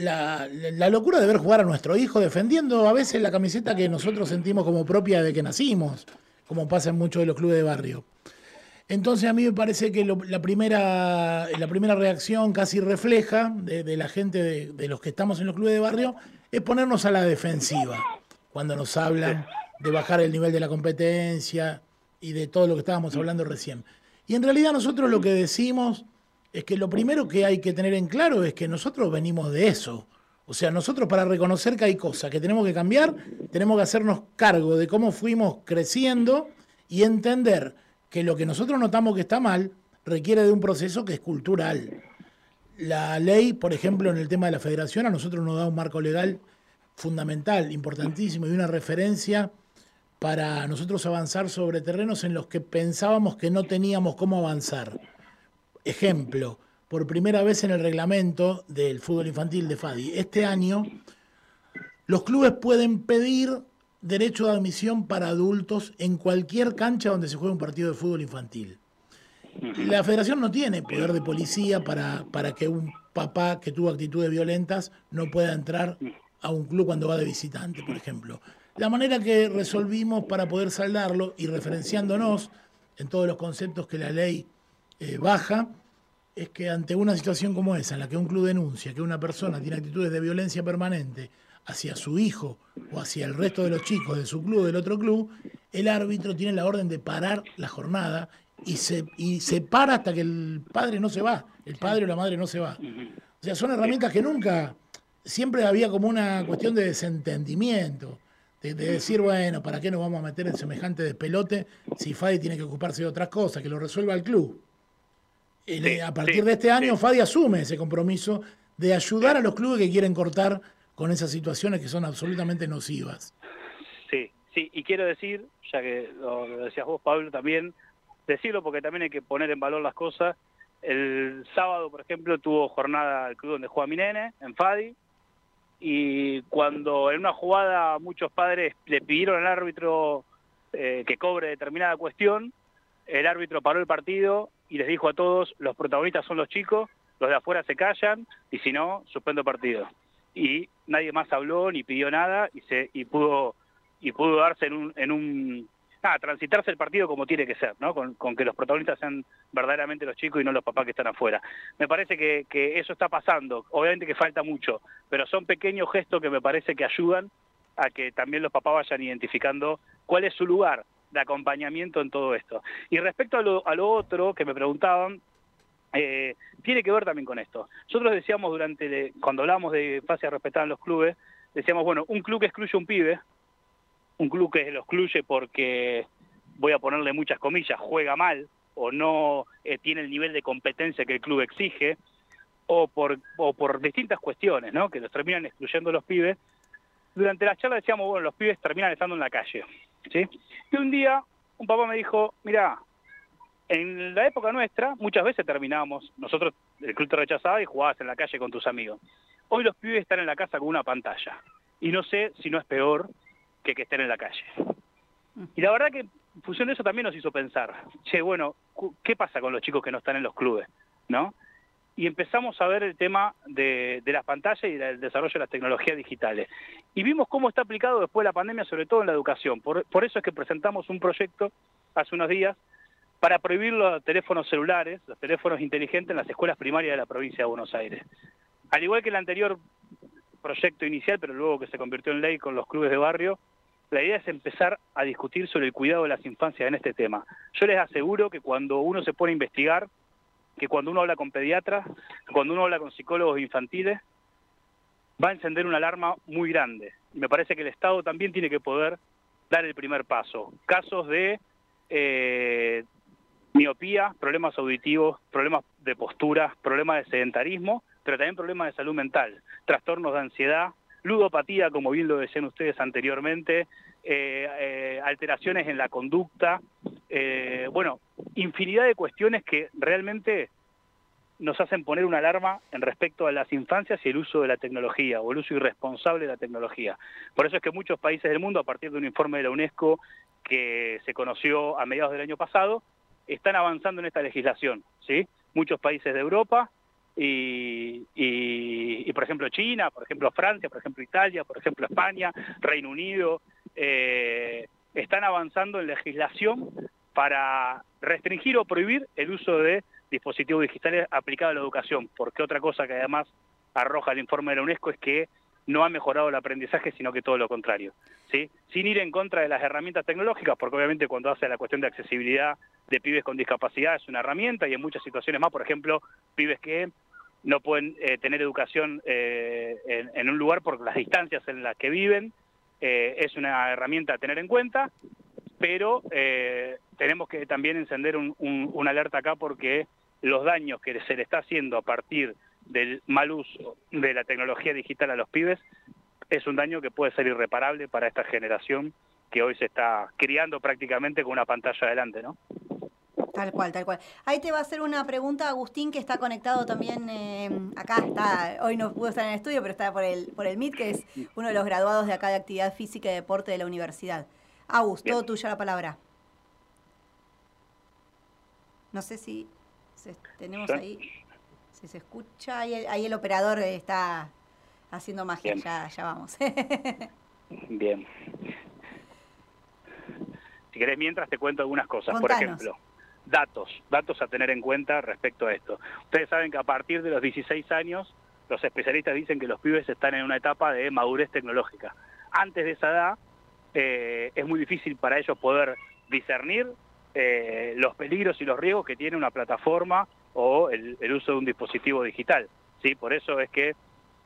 la locura de ver jugar a nuestro hijo defendiendo a veces la camiseta que nosotros sentimos como propia de que nacimos, como pasa en muchos de los clubes de barrio. Entonces a mí me parece que la primera reacción casi refleja de la gente, de los que estamos en los clubes de barrio, es ponernos a la defensiva, cuando nos hablan de bajar el nivel de la competencia y de todo lo que estábamos hablando recién. Y en realidad nosotros lo que decimos es que lo primero que hay que tener en claro es que nosotros venimos de eso. O sea, nosotros, para reconocer que hay cosas que tenemos que cambiar, tenemos que hacernos cargo de cómo fuimos creciendo y entender que lo que nosotros notamos que está mal requiere de un proceso que es cultural. La ley, por ejemplo, en el tema de la federación, a nosotros nos da un marco legal fundamental, importantísimo, y una referencia para nosotros avanzar sobre terrenos en los que pensábamos que no teníamos cómo avanzar. Ejemplo, por primera vez en el reglamento del fútbol infantil de FADI, este año los clubes pueden pedir derecho de admisión para adultos en cualquier cancha donde se juegue un partido de fútbol infantil. La federación no tiene poder de policía para que un papá que tuvo actitudes violentas no pueda entrar a un club cuando va de visitante, por ejemplo. La manera que resolvimos para poder saldarlo, y referenciándonos en todos los conceptos que la ley baja, es que ante una situación como esa, en la que un club denuncia que una persona tiene actitudes de violencia permanente hacia su hijo o hacia el resto de los chicos de su club o del otro club, el árbitro tiene la orden de parar la jornada y se para hasta que el padre no se va, el padre o la madre no se va. O sea, son herramientas que nunca, siempre había como una cuestión de desentendimiento, de decir, bueno, ¿para qué nos vamos a meter en semejante despelote si Fadi tiene que ocuparse de otras cosas, que lo resuelva el club? A partir de este año, Fadi asume ese compromiso de ayudar a los clubes que quieren cortar con esas situaciones que son absolutamente nocivas. Sí, y quiero decir, ya que lo decías vos, Pablo, también, decirlo porque también hay que poner en valor las cosas. El sábado, por ejemplo, tuvo jornada el club donde juega mi nene, en Fadi, y cuando en una jugada muchos padres le pidieron al árbitro que cobre determinada cuestión, el árbitro paró el partido y les dijo a todos, los protagonistas son los chicos, los de afuera se callan, y si no, suspendo partido. Y nadie más habló ni pidió nada, y pudo darse transitarse el partido como tiene que ser, ¿no? Con que los protagonistas sean verdaderamente los chicos y no los papás que están afuera. Me parece que eso está pasando, obviamente que falta mucho, pero son pequeños gestos que me parece que ayudan a que también los papás vayan identificando cuál es su lugar de acompañamiento en todo esto. Y respecto a lo otro que me preguntaban, tiene que ver también con esto. Nosotros decíamos cuando hablábamos de fase respetada en los clubes, decíamos, bueno, un club que excluye a un pibe, un club que lo excluye porque, voy a ponerle muchas comillas, juega mal o no tiene el nivel de competencia que el club exige, o por distintas cuestiones, ¿no? Que los terminan excluyendo los pibes. Durante la charla decíamos, bueno, los pibes terminan estando en la calle, ¿sí? Y un día un papá me dijo, mirá, en la época nuestra muchas veces terminábamos, nosotros el club te rechazaba y jugabas en la calle con tus amigos. Hoy los pibes están en la casa con una pantalla y no sé si no es peor que estén en la calle. Y la verdad que en función de eso también nos hizo pensar, che, bueno, ¿qué pasa con los chicos que no están en los clubes? ¿No? Y empezamos a ver el tema de las pantallas y del desarrollo de las tecnologías digitales. Y vimos cómo está aplicado después de la pandemia, sobre todo en la educación. Por eso es que presentamos un proyecto hace unos días para prohibir los teléfonos celulares, los teléfonos inteligentes en las escuelas primarias de la provincia de Buenos Aires. Al igual que el anterior proyecto inicial, pero luego que se convirtió en ley con los clubes de barrio, la idea es empezar a discutir sobre el cuidado de las infancias en este tema. Yo les aseguro que cuando uno se pone a investigar, que cuando uno habla con pediatras, que cuando uno habla con psicólogos infantiles, va a encender una alarma muy grande. Y me parece que el Estado también tiene que poder dar el primer paso. Casos de miopía, problemas auditivos, problemas de postura, problemas de sedentarismo, pero también problemas de salud mental, trastornos de ansiedad, ludopatía, como bien lo decían ustedes anteriormente, alteraciones en la conducta, bueno, infinidad de cuestiones que realmente nos hacen poner una alarma en respecto a las infancias y el uso de la tecnología, o el uso irresponsable de la tecnología. Por eso es que muchos países del mundo, a partir de un informe de la UNESCO que se conoció a mediados del año pasado, están avanzando en esta legislación, ¿sí? Muchos países de Europa, y por ejemplo China, por ejemplo Francia, por ejemplo Italia, por ejemplo España, Reino Unido, están avanzando en legislación para restringir o prohibir el uso de dispositivos digitales aplicados a la educación, porque otra cosa que además arroja el informe de la UNESCO es que no ha mejorado el aprendizaje, sino que todo lo contrario, ¿sí? Sin ir en contra de las herramientas tecnológicas, porque obviamente cuando hace la cuestión de accesibilidad de pibes con discapacidad es una herramienta, y en muchas situaciones más, por ejemplo, pibes que no pueden tener educación en un lugar por las distancias en las que viven, es una herramienta a tener en cuenta, pero tenemos que también encender una alerta acá, porque los daños que se le está haciendo a partir del mal uso de la tecnología digital a los pibes es un daño que puede ser irreparable para esta generación que hoy se está criando prácticamente con una pantalla adelante, ¿no? Tal cual, tal cual. Ahí te va a hacer una pregunta Agustín, que está conectado también acá, hoy no pudo estar en el estudio, pero está por el Meet, que es uno de los graduados de acá de Actividad Física y Deporte de la universidad. Agus, todo tuyo la palabra. No sé si tenemos ahí, si se escucha, ahí el operador está haciendo magia. Ya vamos. Bien. Si querés, mientras te cuento algunas cosas. Contanos. Por ejemplo, datos a tener en cuenta respecto a esto. Ustedes saben que a partir de los 16 años, los especialistas dicen que los pibes están en una etapa de madurez tecnológica. Antes de esa edad, es muy difícil para ellos poder discernir los peligros y los riesgos que tiene una plataforma o el uso de un dispositivo digital, ¿sí? Por eso es que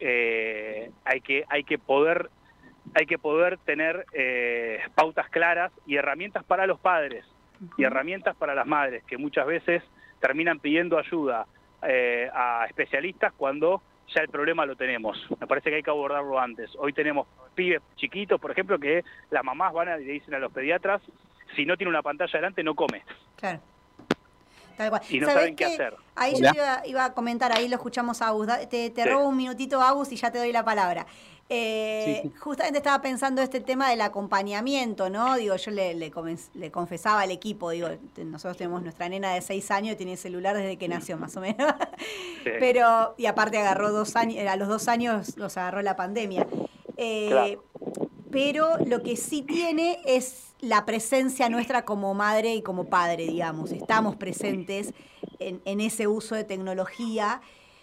hay que poder tener pautas claras y herramientas para los padres y herramientas para las madres, que muchas veces terminan pidiendo ayuda a especialistas cuando ya el problema lo tenemos. Me parece que hay que abordarlo antes. Hoy tenemos pibes chiquitos, por ejemplo, que las mamás van y le dicen a los pediatras, si no tiene una pantalla delante no come. Claro. Tal cual. Y no ¿Sabés saben qué qué? hacer. Ahí Hola. yo iba a comentar, ahí lo escuchamos a Agus. Te Sí. robo un minutito, Agus, y ya te doy la palabra. Sí. Justamente estaba pensando este tema del acompañamiento, ¿no? Digo, yo le confesaba al equipo, digo, nosotros tenemos nuestra nena de 6 años y tiene celular desde que nació, más o menos. Sí. Pero, y aparte agarró 2 años, a los 2 años los agarró la pandemia. Claro. Pero lo que sí tiene es la presencia nuestra como madre y como padre, digamos. Estamos presentes en ese uso de tecnología.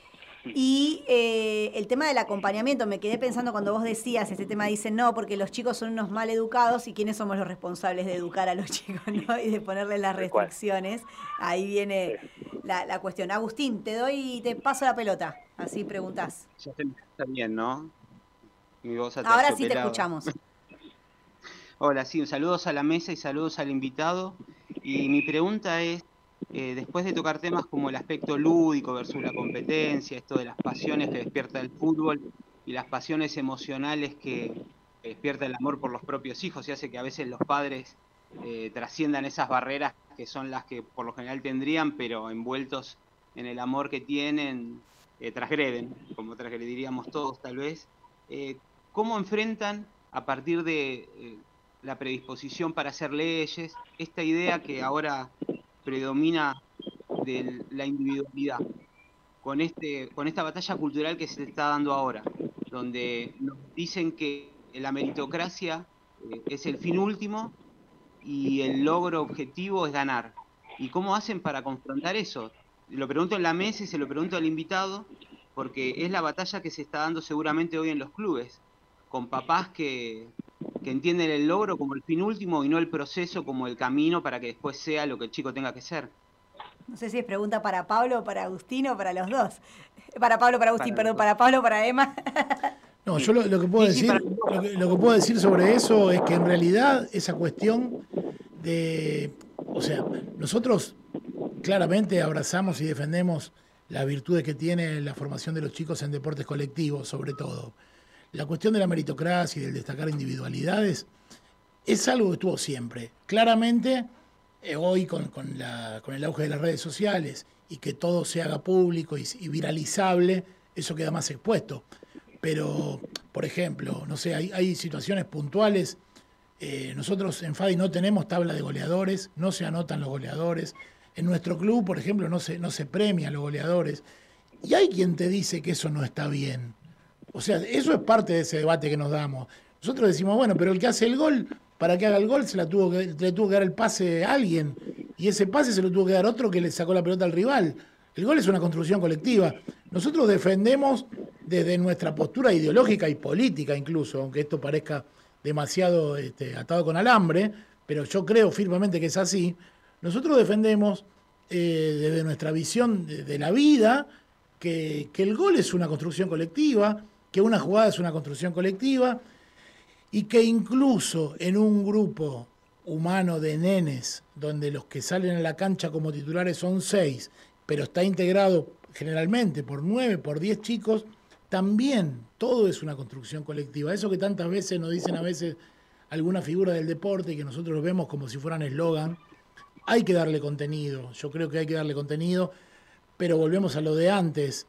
Y el tema del acompañamiento, me quedé pensando cuando vos decías, este tema dicen no, porque los chicos son unos mal educados y quiénes somos los responsables de educar a los chicos, ¿no? Y de ponerles las Tal cual. restricciones. Ahí viene la cuestión. Agustín, te paso la pelota, así preguntás. Ya se me escucha bien, ¿no? Mi voz Ahora sí te aterciopelada. escuchamos. Hola, sí, saludos a la mesa y saludos al invitado. Y mi pregunta es, después de tocar temas como el aspecto lúdico versus la competencia, esto de las pasiones que despierta el fútbol y las pasiones emocionales que despierta el amor por los propios hijos y hace que a veces los padres trasciendan esas barreras que son las que por lo general tendrían, pero envueltos en el amor que tienen, transgreden, como transgrediríamos todos tal vez. ¿Cómo enfrentan a partir de la predisposición para hacer leyes esta idea que ahora predomina de la individualidad con esta batalla cultural que se está dando ahora, donde nos dicen que la meritocracia es el fin último y el logro objetivo es ganar? ¿Y cómo hacen para confrontar eso? Lo pregunto en la mesa y se lo pregunto al invitado, porque es la batalla que se está dando seguramente hoy en los clubes, con papás que entienden el logro como el fin último y no el proceso como el camino para que después sea lo que el chico tenga que ser. No sé si es pregunta para Pablo, para Agustín o para los dos. Para Pablo, para Agustín, Para perdón, los para Pablo, para Emma. No, yo lo que puedo Sí, sí, decir, lo que puedo decir sobre eso es que en realidad esa cuestión de, o sea, nosotros claramente abrazamos y defendemos las virtudes que tiene la formación de los chicos en deportes colectivos, sobre todo. La cuestión de la meritocracia y del destacar individualidades es algo que estuvo siempre. Claramente, hoy con el auge de las redes sociales y que todo se haga público y viralizable, eso queda más expuesto. Pero, por ejemplo, no sé, hay situaciones puntuales. Nosotros en FADI no tenemos tabla de goleadores, no se anotan los goleadores. En nuestro club, por ejemplo, no se premia a los goleadores. Y hay quien te dice que eso no está bien. O sea, eso es parte de ese debate que nos damos. Nosotros decimos, bueno, pero el que hace el gol, para que haga el gol, le tuvo que dar el pase a alguien. Y ese pase se lo tuvo que dar otro que le sacó la pelota al rival. El gol es una construcción colectiva. Nosotros defendemos desde nuestra postura ideológica y política incluso, aunque esto parezca demasiado atado con alambre, pero yo creo firmemente que es así. Nosotros defendemos desde nuestra visión de la vida que el gol es una construcción colectiva, que una jugada es una construcción colectiva y que incluso en un grupo humano de nenes, donde los que salen a la cancha como titulares son 6, pero está integrado generalmente por 9, por 10 chicos, también todo es una construcción colectiva. Eso que tantas veces nos dicen a veces algunas figuras del deporte y que nosotros lo vemos como si fueran eslogan, hay que darle contenido, yo creo que hay que darle contenido, pero volvemos a lo de antes,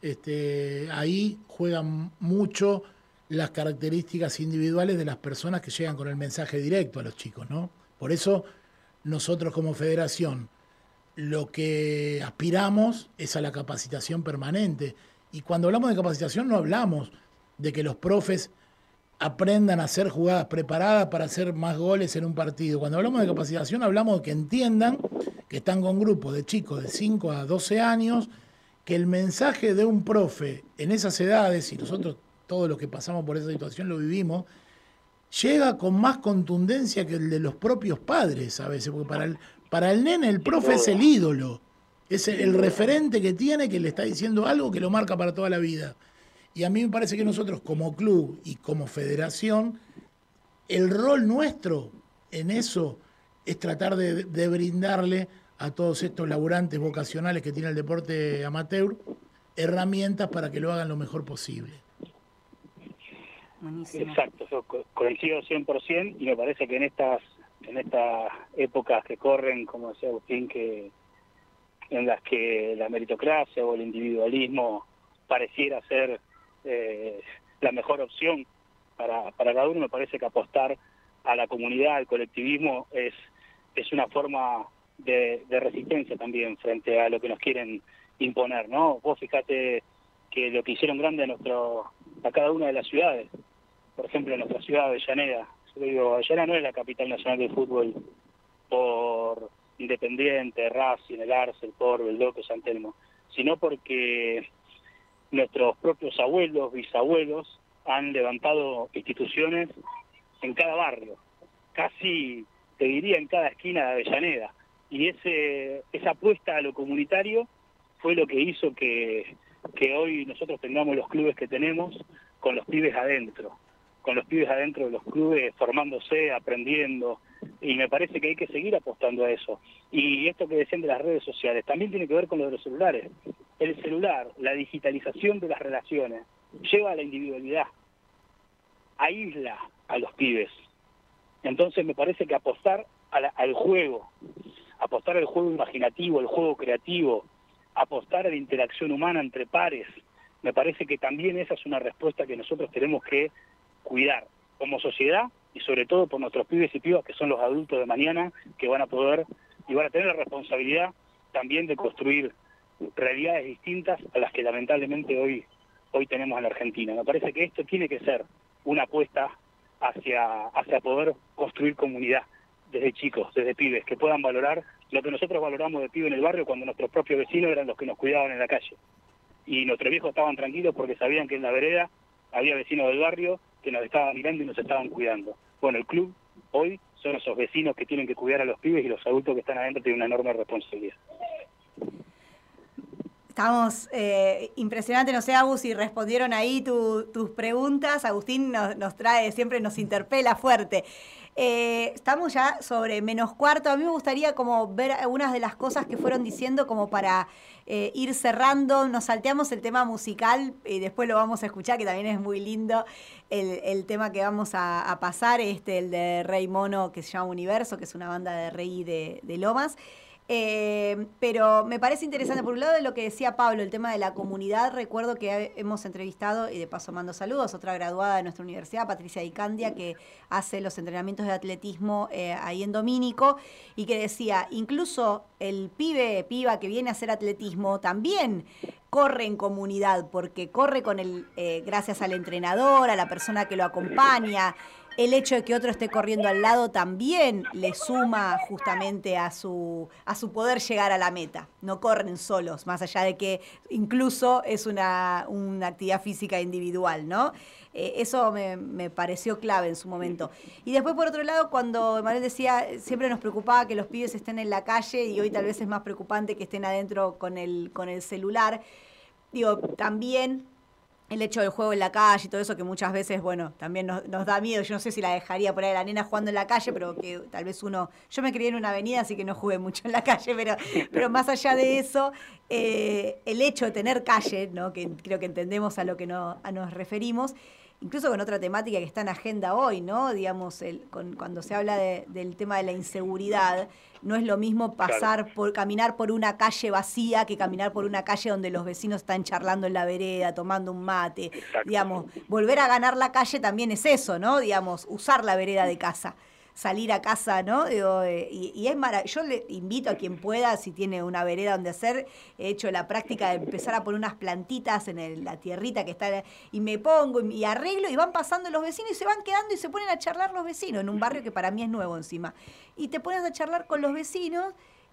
ahí juegan mucho las características individuales de las personas que llegan con el mensaje directo a los chicos, ¿no? Por eso nosotros como federación lo que aspiramos es a la capacitación permanente. Y cuando hablamos de capacitación no hablamos de que los profes aprendan a hacer jugadas preparadas para hacer más goles en un partido. Cuando hablamos de capacitación hablamos de que entiendan que están con grupos de chicos de 5 a 12 años, que el mensaje de un profe en esas edades, y nosotros todos los que pasamos por esa situación lo vivimos, llega con más contundencia que el de los propios padres a veces, porque Para el nene el profe es el ídolo, es el referente que tiene, que le está diciendo algo que lo marca para toda la vida. Y a mí me parece que nosotros como club y como federación, el rol nuestro en eso es tratar de brindarle a todos estos laburantes vocacionales que tiene el deporte amateur herramientas para que lo hagan lo mejor posible. Buenísimo. Exacto, yo coincido 100% y me parece que en estas épocas que corren, como decía Agustín, en las que la meritocracia o el individualismo pareciera ser la mejor opción para cada uno, me parece que apostar a la comunidad, al colectivismo, es una forma de resistencia también frente a lo que nos quieren imponer, ¿no? Vos fijate que lo que hicieron grande a cada una de las ciudades, por ejemplo, en nuestra ciudad de Avellaneda, yo digo, Avellaneda no es la capital nacional del fútbol por Independiente, Racing, el Arce, el Corbe, el Loco, San Telmo, sino porque nuestros propios abuelos, bisabuelos, han levantado instituciones en cada barrio, casi te diría en cada esquina de Avellaneda, y esa apuesta a lo comunitario fue lo que hizo que hoy nosotros tengamos los clubes que tenemos con los pibes adentro de los clubes, formándose, aprendiendo, y me parece que hay que seguir apostando a eso. Y esto que decían de las redes sociales también tiene que ver con lo de los celulares. El celular, la digitalización de las relaciones, lleva a la individualidad, aísla a los pibes. Entonces me parece que apostar al juego, apostar al juego imaginativo, al juego creativo, apostar a la interacción humana entre pares, me parece que también esa es una respuesta que nosotros tenemos que cuidar como sociedad y sobre todo por nuestros pibes y pibas que son los adultos de mañana, que van a poder y van a tener la responsabilidad también de construir realidades distintas a las que lamentablemente hoy tenemos en la Argentina. Me parece que esto tiene que ser una apuesta hacia poder construir comunidad desde chicos, desde pibes, que puedan valorar lo que nosotros valoramos de pibe en el barrio cuando nuestros propios vecinos eran los que nos cuidaban en la calle. Y nuestros viejos estaban tranquilos porque sabían que en la vereda había vecinos del barrio que nos estaban mirando y nos estaban cuidando. Bueno, el club hoy son esos vecinos que tienen que cuidar a los pibes y los adultos que están adentro tienen una enorme responsabilidad. Estamos impresionantes, no sé, Agus, si respondieron ahí tus preguntas. Agustín nos trae, siempre nos interpela fuerte. Estamos ya sobre -4. A mí me gustaría como ver algunas de las cosas que fueron diciendo como para ir cerrando. Nos salteamos el tema musical y después lo vamos a escuchar, que también es muy lindo el tema que vamos a pasar, el de Rey Mono, que se llama Universo, que es una banda de reggae de Lomas. Pero me parece interesante, por un lado, de lo que decía Pablo, el tema de la comunidad. Recuerdo que hemos entrevistado, y de paso mando saludos, otra graduada de nuestra universidad, Patricia Di Candia, que hace los entrenamientos de atletismo ahí en Domínico, y que decía, incluso el piba que viene a hacer atletismo también corre en comunidad, porque corre con gracias al entrenador, a la persona que lo acompaña. El hecho de que otro esté corriendo al lado también le suma justamente a su poder llegar a la meta. No corren solos, más allá de que incluso es una actividad física individual, ¿no? Eso me pareció clave en su momento. Y después, por otro lado, cuando Manuel decía, siempre nos preocupaba que los pibes estén en la calle, y hoy tal vez es más preocupante que estén adentro con el celular. Digo, también el hecho del juego en la calle y todo eso, que muchas veces, bueno, también nos da miedo. Yo no sé si la dejaría por ahí a la nena jugando en la calle, pero que tal vez yo me crié en una avenida, así que no jugué mucho en la calle, pero más allá de eso, el hecho de tener calle, ¿no? Que creo que entendemos a lo que nos referimos, incluso con otra temática que está en agenda hoy, ¿no? Digamos, cuando se habla del tema de la inseguridad, no es lo mismo caminar por una calle vacía que caminar por una calle donde los vecinos están charlando en la vereda, tomando un mate. Exacto. Digamos, volver a ganar la calle también es eso, ¿no? Digamos, usar la vereda de casa, salir a casa, ¿no? Digo, y es maravilloso. Yo le invito a quien pueda, si tiene una vereda donde hacer, he hecho la práctica de empezar a poner unas plantitas en la tierrita que está, y me pongo y arreglo, y van pasando los vecinos y se van quedando y se ponen a charlar los vecinos, en un barrio que para mí es nuevo encima. Y te pones a charlar con los vecinos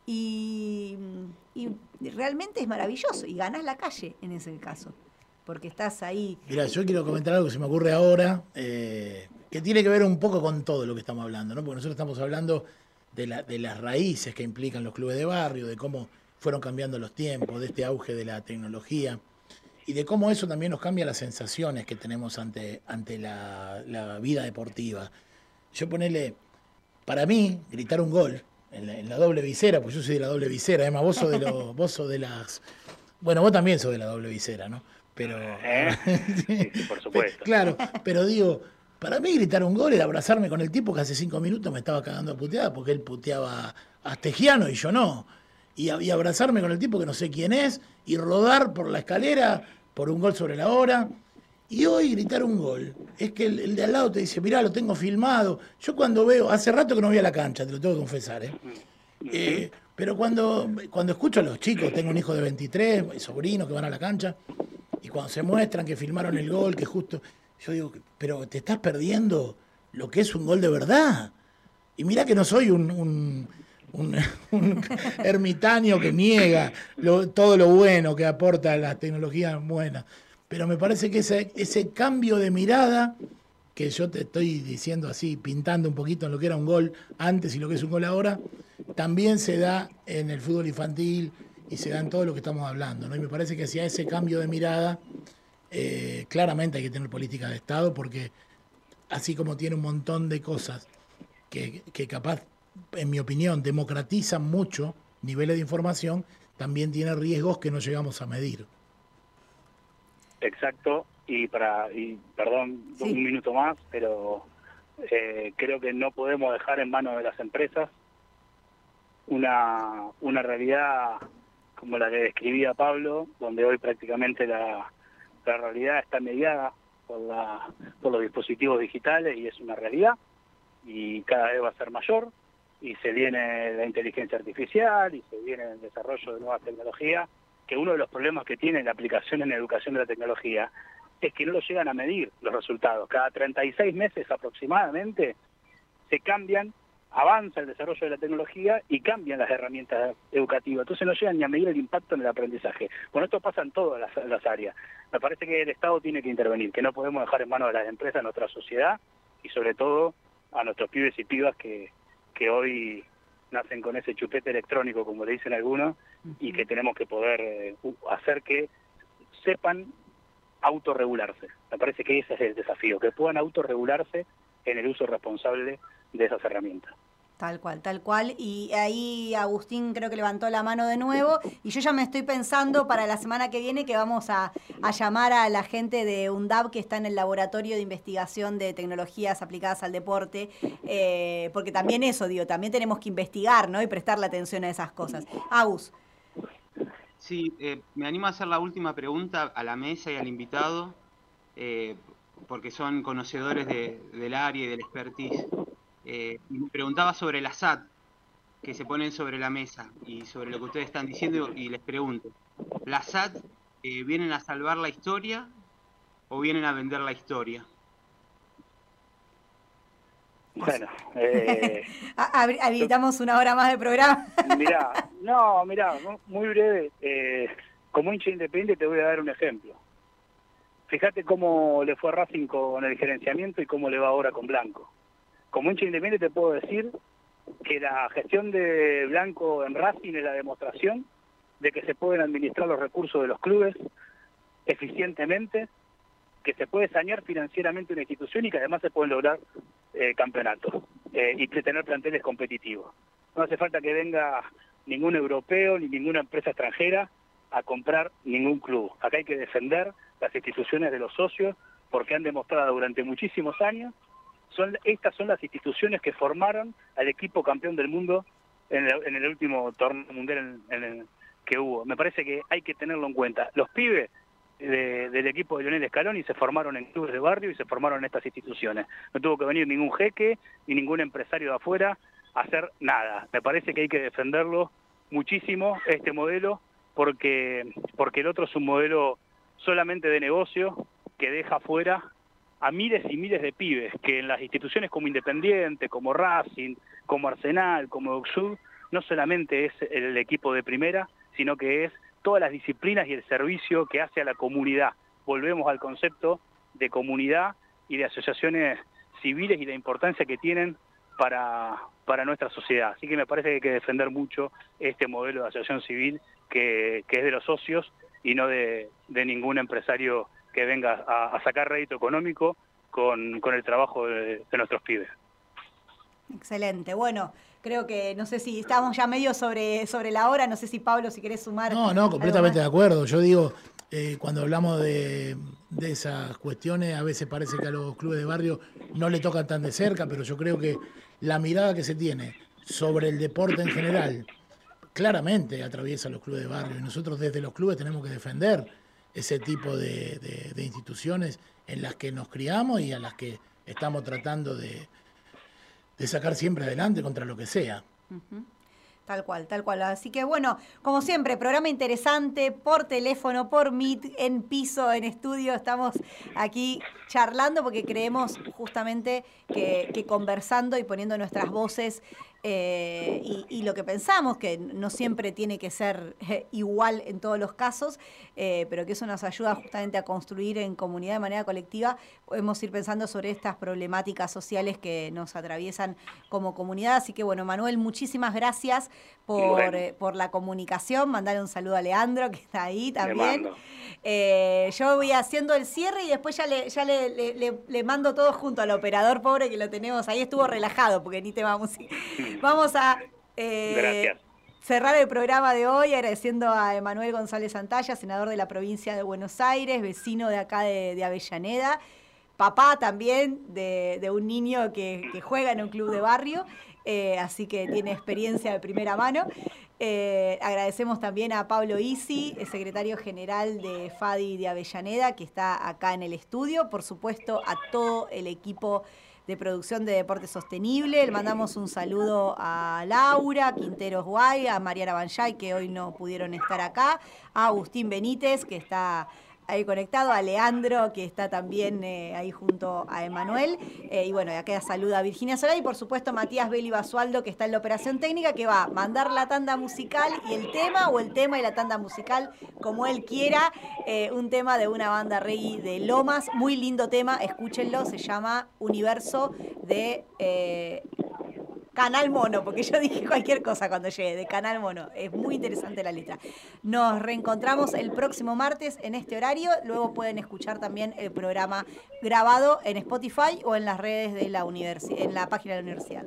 y realmente es maravilloso, y ganás la calle en ese caso, porque estás ahí. Mira, yo quiero comentar algo que se me ocurre ahora, que tiene que ver un poco con todo lo que estamos hablando, ¿no? Porque nosotros estamos hablando de las raíces que implican los clubes de barrio, de cómo fueron cambiando los tiempos, de este auge de la tecnología y de cómo eso también nos cambia las sensaciones que tenemos ante la vida deportiva. Yo para mí, gritar un gol en la doble visera, pues yo soy de la doble visera, además vos sos de las... Bueno, vos también sos de la doble visera, ¿no? Pero... Sí, por supuesto. Claro, pero digo, para mí gritar un gol era abrazarme con el tipo que hace 5 minutos me estaba cagando a puteada porque él puteaba a Tejiano y yo no. Y abrazarme con el tipo que no sé quién es y rodar por la escalera por un gol sobre la hora. Y hoy gritar un gol es que el de al lado te dice, mirá, lo tengo filmado. Yo cuando veo, hace rato que no voy a la cancha, te lo tengo que confesar, pero cuando escucho a los chicos, tengo un hijo de 23, sobrinos que van a la cancha, y cuando se muestran que filmaron el gol, que justo, yo digo, pero te estás perdiendo lo que es un gol de verdad. Y mirá que no soy un ermitaño que niega todo lo bueno que aporta las tecnologías buenas. Pero me parece que ese cambio de mirada, que yo te estoy diciendo así, pintando un poquito en lo que era un gol antes y lo que es un gol ahora, también se da en el fútbol infantil y se da en todo lo que estamos hablando, ¿no? Y me parece que hacia ese cambio de mirada, claramente hay que tener políticas de Estado, porque así como tiene un montón de cosas que capaz, en mi opinión, democratizan mucho niveles de información, también tiene riesgos que no llegamos a medir. Exacto, y perdón, Sí. un minuto más, pero creo que no podemos dejar en manos de las empresas una realidad como la que describía Pablo, donde hoy prácticamente la realidad está mediada por los dispositivos digitales y es una realidad, y cada vez va a ser mayor, y se viene la inteligencia artificial, y se viene el desarrollo de nuevas tecnologías, que uno de los problemas que tiene la aplicación en educación de la tecnología es que no lo llegan a medir los resultados. Cada 36 meses aproximadamente se cambian, avanza el desarrollo de la tecnología y cambian las herramientas educativas. Entonces no llegan ni a medir el impacto en el aprendizaje. Bueno, esto pasa en todas las áreas. Me parece que el Estado tiene que intervenir, que no podemos dejar en manos de las empresas a nuestra sociedad y sobre todo a nuestros pibes y pibas que hoy nacen con ese chupete electrónico, como le dicen algunos, y que tenemos que poder hacer que sepan autorregularse. Me parece que ese es el desafío, que puedan autorregularse en el uso responsable de esas herramientas. Tal cual. Y ahí Agustín creo que levantó la mano de nuevo. Y yo ya me estoy pensando para la semana que viene que vamos a llamar a la gente de UNDAB que está en el Laboratorio de Investigación de Tecnologías Aplicadas al Deporte. Porque también también tenemos que investigar, ¿no? Y prestarle atención a esas cosas. Agus. Sí, me animo a hacer la última pregunta a la mesa y al invitado, porque son conocedores del área y del expertise. Y me preguntaba sobre la SAT que se ponen sobre la mesa y sobre lo que ustedes están diciendo, y les pregunto, ¿las SAT vienen a salvar la historia o vienen a vender la historia? Bueno, habilitamos una hora más de programa. Mirá, muy breve. Como hincha independiente te voy a dar un ejemplo. Fíjate cómo le fue a Racing con el gerenciamiento y cómo le va ahora con Blanco. Como hincha independiente te puedo decir que la gestión de Blanco en Racing es la demostración de que se pueden administrar los recursos de los clubes eficientemente, que se puede sanear financieramente una institución y que además se pueden lograr campeonatos y tener planteles competitivos. No hace falta que venga ningún europeo ni ninguna empresa extranjera a comprar ningún club. Acá hay que defender las instituciones de los socios porque han demostrado durante muchísimos años. Estas son las instituciones que formaron al equipo campeón del mundo en el último torneo mundial que hubo. Me parece que hay que tenerlo en cuenta. Los pibes del equipo de Lionel Scaloni se formaron en clubes de barrio y se formaron en estas instituciones. No tuvo que venir ningún jeque ni ningún empresario de afuera a hacer nada. Me parece que hay que defenderlo muchísimo, este modelo, porque el otro es un modelo solamente de negocio que deja fuera a miles y miles de pibes que en las instituciones como Independiente, como Racing, como Arsenal, como Oxud, no solamente es el equipo de primera, sino que es todas las disciplinas y el servicio que hace a la comunidad. Volvemos al concepto de comunidad y de asociaciones civiles y la importancia que tienen para nuestra sociedad. Así que me parece que hay que defender mucho este modelo de asociación civil que es de los socios y no de ningún empresario que venga a sacar rédito económico con el trabajo de nuestros pibes. Excelente. Bueno, creo que, no sé si estamos ya medio sobre la hora, no sé si Pablo, si querés sumar. No, completamente de acuerdo. Yo digo, cuando hablamos de esas cuestiones, a veces parece que a los clubes de barrio no le tocan tan de cerca, pero yo creo que la mirada que se tiene sobre el deporte en general claramente atraviesa los clubes de barrio, y nosotros desde los clubes tenemos que defender ese tipo de instituciones en las que nos criamos y a las que estamos tratando de sacar siempre adelante contra lo que sea. Uh-huh. Tal cual, tal cual. Así que bueno, como siempre, programa interesante, por teléfono, por Meet, en piso, en estudio. Estamos aquí charlando porque creemos justamente que conversando y poniendo nuestras voces y lo que pensamos, que no siempre tiene que ser igual en todos los casos, pero que eso nos ayuda justamente a construir en comunidad de manera colectiva. Podemos ir pensando sobre estas problemáticas sociales que nos atraviesan como comunidad. Así que bueno, Manuel, muchísimas gracias por la comunicación. Mandale un saludo a Leandro, que está ahí también. Yo voy haciendo el cierre y después ya le mando todo junto al operador pobre que lo tenemos ahí. Estuvo relajado porque ni tema música. Vamos a cerrar el programa de hoy agradeciendo a Emanuel González Santalla, senador de la provincia de Buenos Aires, vecino de acá de Avellaneda, papá también de un niño que juega en un club de barrio, así que tiene experiencia de primera mano. Agradecemos también a Pablo Isi, el secretario general de FADI de Avellaneda, que está acá en el estudio. Por supuesto, a todo el equipo de producción de Deporte Sostenible. Le mandamos un saludo a Laura Quinteros Guay, a Mariana Banjay, que hoy no pudieron estar acá, a Agustín Benítez, que está ahí conectado, a Leandro, que está también ahí junto a Emanuel, y bueno, acá saluda a Virginia Solá, y por supuesto Matías Beli Basualdo, que está en la operación técnica, que va a mandar la tanda musical y el tema y la tanda musical, como él quiera, un tema de una banda reggae de Lomas, muy lindo tema, escúchenlo, se llama Universo de Canal Mono, porque yo dije cualquier cosa cuando llegué, de Canal Mono. Es muy interesante la letra. Nos reencontramos el próximo martes en este horario. Luego pueden escuchar también el programa grabado en Spotify o en las redes de la universidad, en la página de la universidad.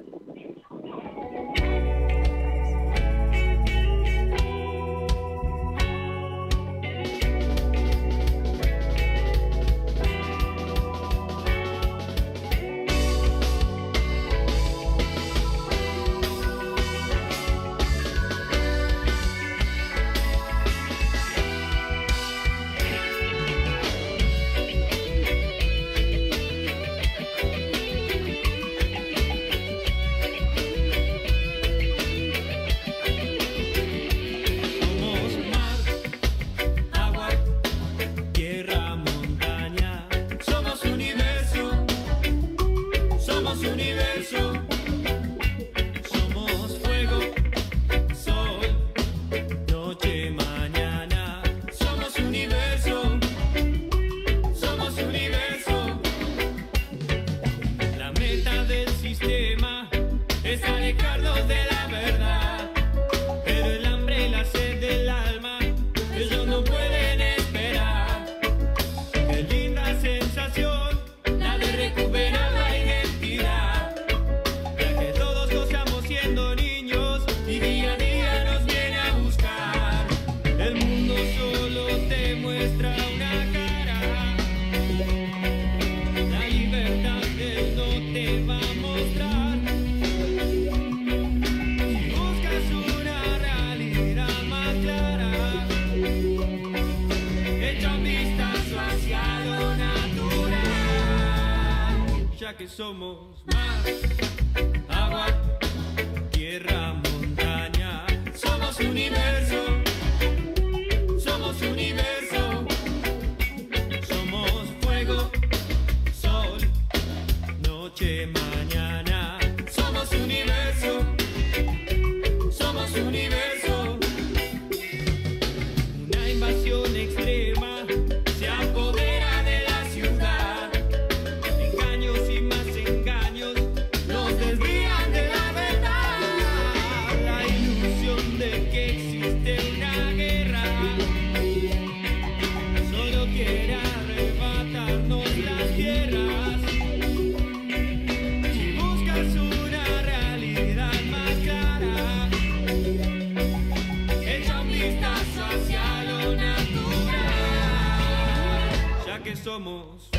Que somos más agua, tierra, montaña, somos universo, somos universo, somos fuego, sol, noche, mañana, somos universo, somos universo. Una invasión extrema se apodera de la ciudad. Engaños y más engaños nos somos